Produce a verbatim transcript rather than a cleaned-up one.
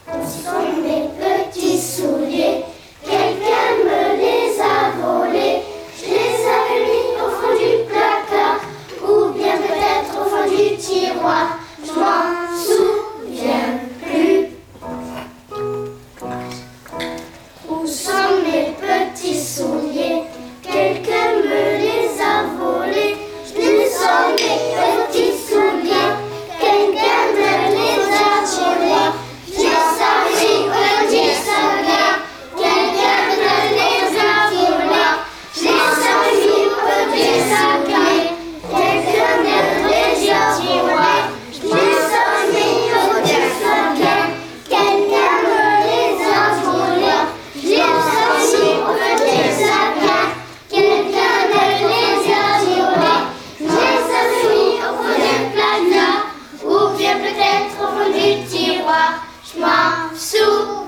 Où sont mes petits souliers? Quelqu'un me les a volés. Je les avais mis au fond du placard, ou bien peut-être au fond du tiroir. Je m'en souviens plus. Où sont mes petits souliers? Quelqu'un me les a volés. Je les sens mes petits souliers. Quelqu'un me les a volés. Je les savais où ils s'en. Quelqu'un me les a volés. Je les savais où ils s'en. Quelqu'un me les a volés. Je les savais où ils s'en. Quelqu'un me les a volés. Je les savais où ils s'en. Quelqu'un me les a volés. Je les avais mis au fond du placard, ou bien peut-être au fond du tiroir. Je m'en souviens.